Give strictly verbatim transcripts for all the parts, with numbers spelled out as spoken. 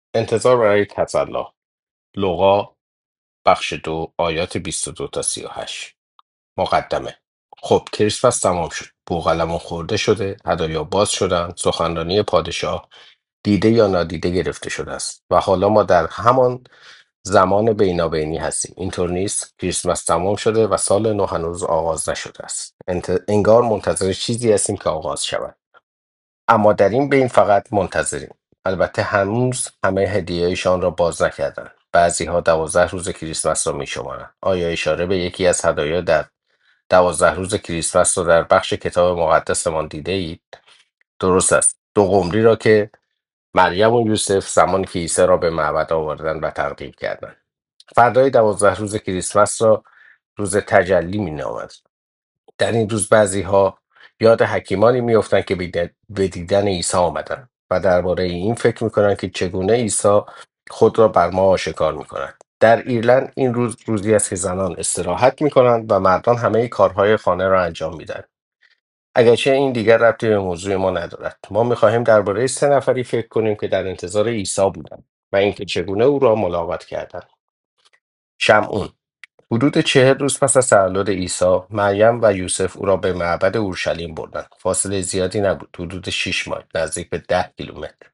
انتظار برای تسلا. لوقا بخش دو آیات بیست و دو تا سی و هشت. مقدمه. خب کریسمس تمام شد. بوقلمون خورده شده، هدایا باز شدن، سخنرانی پادشاه دیده یا نادیده گرفته شده است و حالا ما در همان زمان بینابینی هستیم. اینطور نیست؟ کریسمس تمام شده و سال نو هنوز آغاز نشده است. انت... انگار منتظر چیزی هستیم که آغاز شود. اما در این بین فقط منتظریم. البته هنوز همه هدیه‌هایشان را باز نکردند. بعضی‌ها دوازده روز کریسمس را می‌شمارند. آیا اشاره به یکی از هدایا در دوازده روز کریسمس را در بخش کتاب مقدسمان دیده اید؟ درست است. دو قمری را که مریم و یوسف زمانی که عیسی را به معبد آوردند و تقدیم کردند. فردای دوازده روز کریسمس را روز تجلی می‌نامند. در این روز بعضی ها یاد حکیمانی میافتند که به به دیدن عیسی آمدند و درباره این فکر میکنند که چگونه عیسی خود را بر ما آشکار میکند. در ایرلند این روز روزی است که زنان استراحت میکنند و مردان همه کارهای خانه را انجام میدن. اگرچه این دیگر ربطی به موضوع ما ندارد. ما میخواهیم درباره سه نفری فکر کنیم که در انتظار عیسی بودند و اینکه چگونه او را ملاقات کردند. شمعون. حدود چهل روز پس از تولد عیسی، مریم و یوسف او را به معبد اورشلیم بردند. فاصله زیادی نبود، حدود شش مایل، نزدیک به ده کیلومتر.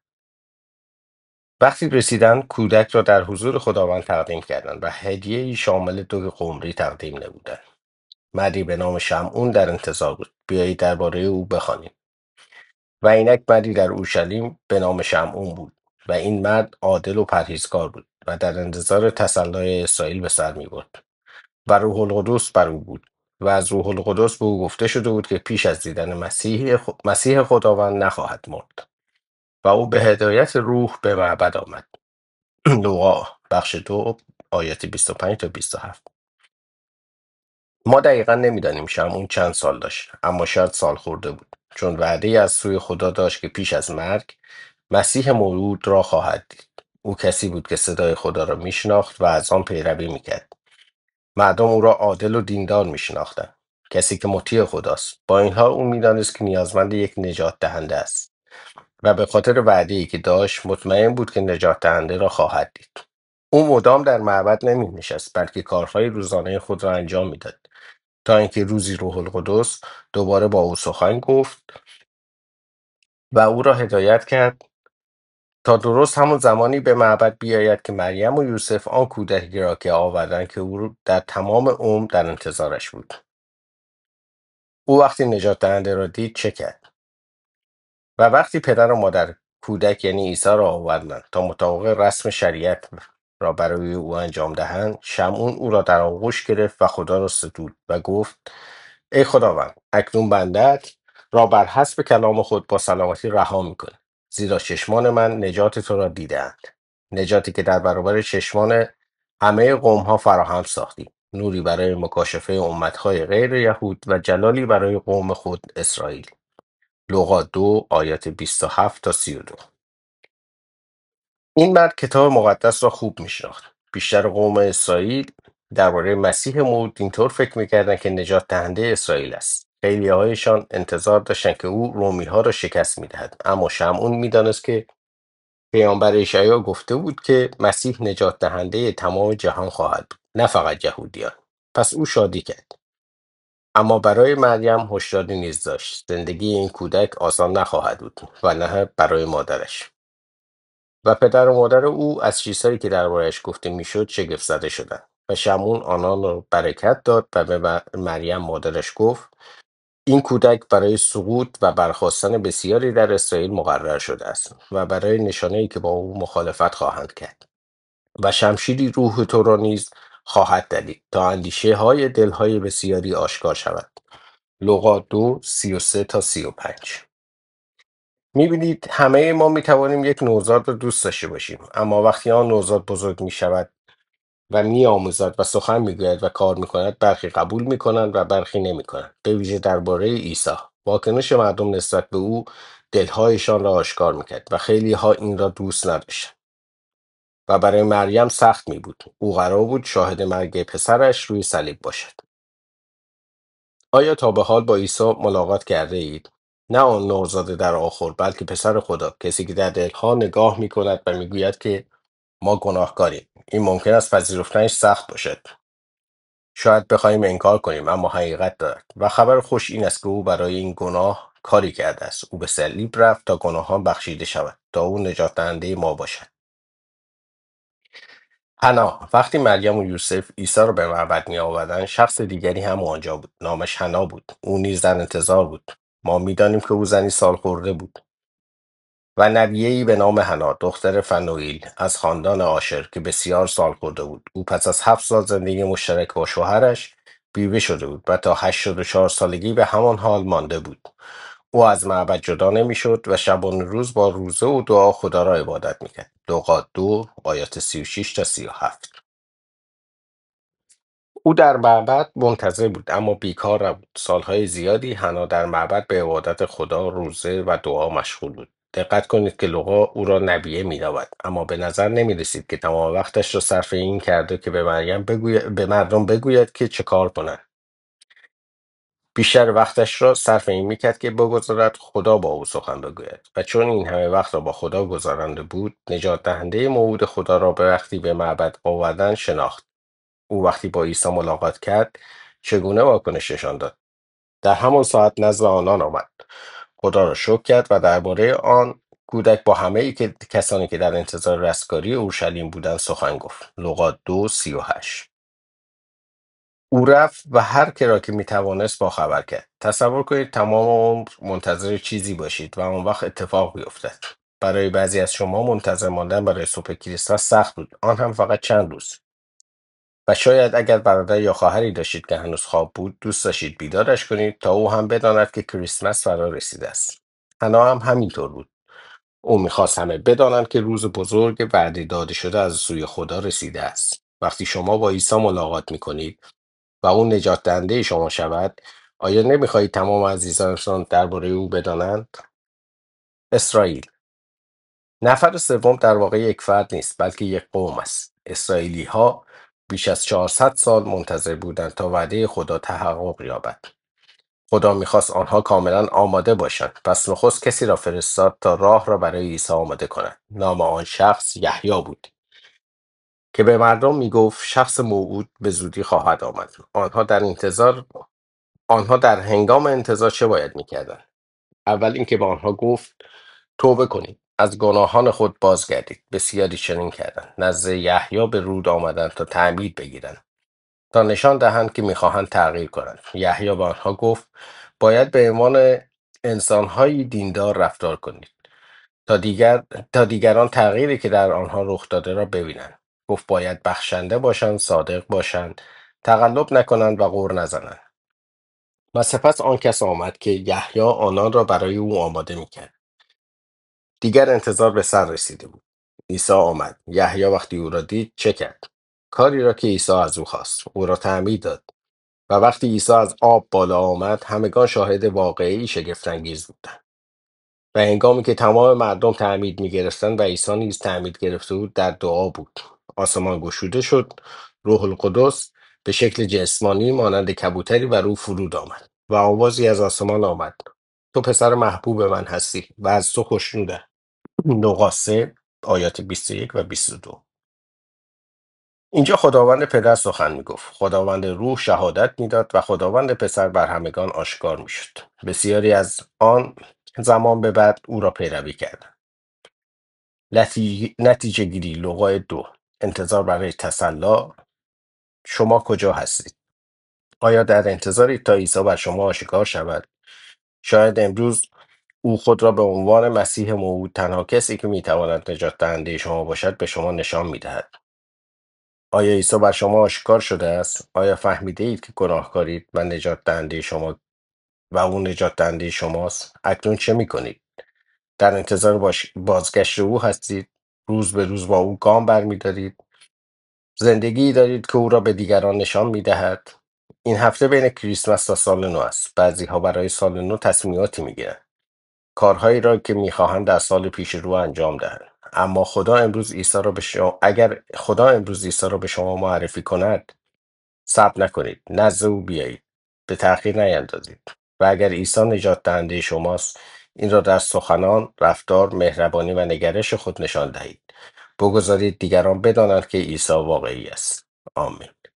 وقتی رسیدند، کودک را در حضور خداوند تقدیم کردند و هدیه‌ای شامل دو قمری تقدیم نمودند. مردی به نام شمعون در انتظار بود. بیایید درباره او بخوانیم. و اینک مردی در اورشلیم به نام شمعون بود و این مرد عادل و پرهیزکار بود و در انتظار تسلای اسرائیل به سر می‌برد. و روح القدس بر او بود و از روح القدس به او گفته شده بود که پیش از دیدن مسیح, خ... مسیح خداوند نخواهد مرد و او به هدایت روح به معبد آمد. لوقا بخش دو آیات بیست و پنج تا بیست و هفت. ما دقیقا نمیدانیم شمعون چند سال داشت، اما شاید سال خورده بود، چون وعده از سوی خدا داشت که پیش از مرگ مسیح مولود را خواهد دید. او کسی بود که صدای خدا را میشناخت و از آن پیروی میکرد. مردم او را عادل و دیندار می شناختند. کسی که مطیع خداست. با این حال او میدانست که نیازمند یک نجات دهنده است و به خاطر وعده ای که داشت مطمئن بود که نجات دهنده را خواهد دید. او مدام در معبد نمی نشست، بلکه کارهای روزانه خود را انجام میداد تا اینکه روزی روح القدس دوباره با او سخن گفت و او را هدایت کرد تا درست همون زمانی به معبد بیاید که مریم و یوسف آن کودکی را که آوردند که او در تمام عمر در انتظارش بود. او وقتی نجات دهنده را دید چه کرد؟ و وقتی پدر و مادر کودک یعنی عیسی را آوردند تا مطابق رسم شریعت را برای او انجام دهند، شمعون او را در آغوش گرفت و خدا را ستود و گفت: ای خداوند، اکنون بنده‌ات را بر حسب کلام خود با سلامتی رها می‌کنی، زیرا چشمان من نجات تو را دیده‌اند، نجاتی که در برابر چشمان همه قوم‌ها فراهم ساختی، نوری برای مکاشفه امت‌های غیر یهود و جلالی برای قوم خود اسرائیل. لوقا دو آیات بیست و هفت تا سی و دو. این مرد کتاب مقدس را خوب میشناخت. بیشتر قوم اسرائیل درباره مسیح موعود اینطور فکر میکردند که نجات دهنده اسرائیل است. خیلی هایشان انتظار داشتند که او رومی ها را شکست میدهد، اما شمعون میدانست که پیامبر اشعیا گفته بود که مسیح نجات دهنده تمام جهان خواهد بود، نه فقط یهودیان. پس او شادی کرد. اما برای مریم هشداری نیز داشت: زندگی این کودک آسان نخواهد بود و نه برای مادرش. و پدر و مادر او از چیزهایی که درباره‌اش گفته میشد شگفت زده شدند. و شمعون آنان را برکت داد و به مر- مریم مادرش گفت: این کودک برای سقوط و برخاستن بسیاری در اسرائیل مقرر شده است و برای نشانه‌ای که با او مخالفت خواهند کرد و شمشیری روح تو را نیز خواهد دلید تا اندیشه های دلهای بسیاری آشکار شود. لوقا دو سی و سه تا سی و پنج. میبینید همه ما میتوانیم یک نوزاد را دوست داشته باشیم، اما وقتی آن نوزاد بزرگ میشود و میآموزد و سخن میگوید و کار میکند، برخی قبول میکنند و برخی نمیکنند. به ویژه درباره عیسی واکنش مردم نسبت به او دلهایشان را آشکار میکرد و خیلی ها این را دوست نداشتند و برای مریم سخت می بود. او قرار بود شاهد مرگ پسرش روی صلیب باشد. آیا تا به حال با عیسی ملاقات کرده اید؟ نه آن نوزاده در آخر، بلکه پسر خدا، کسی که در دلها نگاه می کند و میگوید که ما گناهکاریم. این ممکن است پذیرفتنش سخت باشد. شاید بخوایم انکار کنیم، اما حقیقت دارد. و خبر خوش این است که او برای این گناه کاری کرده است. او به صلیب رفت تا گناهان بخشیده شود، تا او نجات دهنده ما باشد. حنا، وقتی مریم و یوسف عیسی را به معبد می آوردند، شخص دیگری هم آنجا بود. نامش حنا بود. او نیز در انتظار بود. ما میدانیم که او زنی سال خورده بود و نبیه‌ای به نام حنا، دختر فنوئیل از خاندان آشر، که بسیار سال خورده بود. او پس از هفت سال زندگی مشترک با شوهرش بیوه شده بود و تا هشتاد و چهار سالگی به همان حال مانده بود. او از معبد جدا نمیشد و شبانه روز با روزه و دعا خدا را عبادت میکرد. لوقا دو آیات سی و شش تا سی و هفت. او در معبد منتظر بود اما بیکار نبود. سالهای زیادی حنا در معبد به عبادت خدا، روزه و دعا مشغول بود. دقت کنید که لوقا او را نبیه می‌نامد، اما به نظر نمی رسید که تمام وقتش را صرف این کرده که به مریم بگوی... به مردم بگوید که چه کار کنند. بیشتر وقتش را صرف این میکرد که بگذارد خدا با او سخن بگوید. و چون این همه وقت را با خدا گذرانده بود، نجات دهنده موعود خدا را به وقتی به معبد آوردن شناخت. او وقتی با عیسی ملاقات کرد، چگونه واکنش نشان داد؟ در همان ساعت نزد آنان آمد، خدا را شکر کرد و درباره آن کودک با همه ای که کسانی که در انتظار رستگاری اورشلیم بودند سخن گفت. لوقا دو سی و هشت. او رفت و هر که را که می توانست با خبر کرد. تصور کنید تمام عمر منتظر چیزی باشید و آن وقت اتفاق بیفتد. برای بعضی از شما منتظر ماندن برای صبح کریسمس سخت بود، آن هم فقط چند روز. و شاید اگر برادر یا خواهری داشتید که هنوز خواب بود، دوست داشتید بیدارش کنید تا او هم بداند که کریسمس فرا رسیده است. حنا هم همینطور بود. او میخواست همه بدانند که روز بزرگ وعده داده شده از سوی خدا رسیده است. وقتی شما با عیسی ملاقات میکنید و او نجات دهنده شما شود، آیا نمیخواهید تمام عزیزانتان درباره او بدانند؟ اسرائیل. نفر سوم در واقع یک فرد نیست، بلکه یک قوم است. اسرائیلی ها بیش از چهارصد سال منتظر بودند تا وعده خدا تحقق یابد. خدا میخواست آنها کاملا آماده باشند. پس نخست کسی را فرستاد تا راه را برای عیسی آماده کند. نام آن شخص یحیی بود که به مردم میگفت شخص موعود به زودی خواهد آمد. آنها در انتظار آنها در هنگام انتظار چه باید میکردند؟ اول اینکه به آنها گفت توبه کنید، از گناهان خود بازگردید. بسیاری چنین کردند. نزد یحیی به رود آمدند تا تعمید بگیرند، تا نشان دهند که میخواهند تغییر کنند. یحیی به آنها گفت باید به عنوان انسانهایی دیندار رفتار کنید تا دیگر تا دیگران تغییری که در آنها رخ داده را ببینند. گفت باید بخشنده باشند، صادق باشند، تقلب نکنند و غر نزنند. و سپس آن کس آمد که یحیی آنان را برای او آماده میکرد. دیگر انتظار به سر رسیده بود. عیسی آمد. یحیی وقتی او را دید چه کرد؟ کاری را که عیسی از او خواست. او را تعمید داد. و وقتی عیسی از آب بالا آمد، همگان شاهد واقعی شگفت‌انگیز بودند. و هنگامی که تمام مردم تعمید می‌گرفتند و عیسی نیز تعمید گرفته بود، در دعا بود. آسمان گشوده شد، روح القدس به شکل جسمانی مانند کبوتری بر او فرود آمد و آوازی از آسمان آمد: تو پسر محبوب من هستی و از تو خوشنودم. لوقا سه آیات بیست و یک و بیست و دو. اینجا خداوند پدر سخن میگفت. خداوند روح شهادت میداد و خداوند پسر بر همگان آشکار میشد. بسیاری از آن زمان به بعد او را پیروی کردند. نتیجه, نتیجه گیری. لوقا دو. انتظار برای تسلا. شما کجا هستید؟ آیا در انتظارید تا عیسی بر شما آشکار شود؟ شاید امروز او خود را به عنوان مسیح موعود، تنها کسی که میتواند نجات دهنده شما باشد، به شما نشان میدهد. آیا عیسی بر شما آشکار شده است؟ آیا فهمیده اید که گناهکارید و نجات دهنده شما و او نجات دهنده شماست؟ اکنون چه میکنید؟ در انتظار باش... بازگشت او هستید؟ روز به روز با او گام برمیدارید؟ زندگی دارید که او را به دیگران نشان میدهد؟ این هفته بین کریسمس تا سال نو است. بعضی ها برای سال نو تصمیماتی میگیرند، کارهایی را که میخواهند در سال پیش رو انجام دهند. اما خدا امروز عیسی را به شما اگر خدا امروز عیسی را به شما معرفی کند، صبر نکنید، نزد او بیایید، به تأخیر نیندازید و اگر عیسی نجات دهنده شماست، این را در سخنان، رفتار، مهربانی و نگرش خود نشان دهید. بگذارید دیگران بدانند که عیسی واقعی است. آمین.